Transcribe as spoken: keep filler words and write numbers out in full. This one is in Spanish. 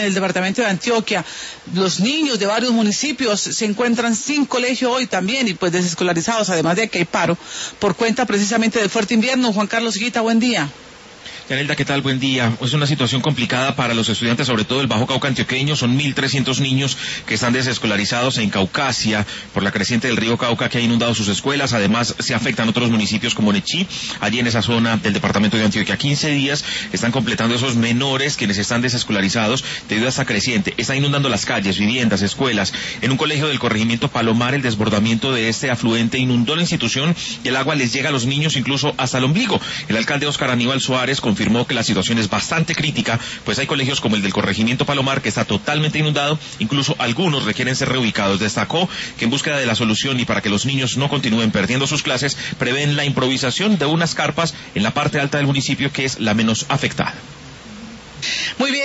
en el departamento de Antioquia. Los niños de varios municipios se encuentran sin colegio hoy también y pues desescolarizados, además de que hay paro por cuenta precisamente del fuerte invierno. Juan Carlos Higuita, buen día. Yanelda, ¿qué tal? Buen día. Es una situación complicada para los estudiantes, sobre todo del Bajo Cauca antioqueño. Son mil trescientos niños que están desescolarizados en Caucasia por la creciente del río Cauca que ha inundado sus escuelas. Además, se afectan otros municipios como Nechí, allí en esa zona del departamento de Antioquia. quince días están completando esos menores quienes están desescolarizados debido a esta creciente. Está inundando las calles, viviendas, escuelas. En un colegio del corregimiento Palomar, el desbordamiento de este afluente inundó la institución y el agua les llega a los niños incluso hasta el ombligo. El alcalde Óscar Aníbal Suárez confirmó que la situación es bastante crítica, pues hay colegios como el del corregimiento Palomar que está totalmente inundado, incluso algunos requieren ser reubicados. Destacó que en búsqueda de la solución y para que los niños no continúen perdiendo sus clases, prevén la improvisación de unas carpas en la parte alta del municipio que es la menos afectada. Muy bien.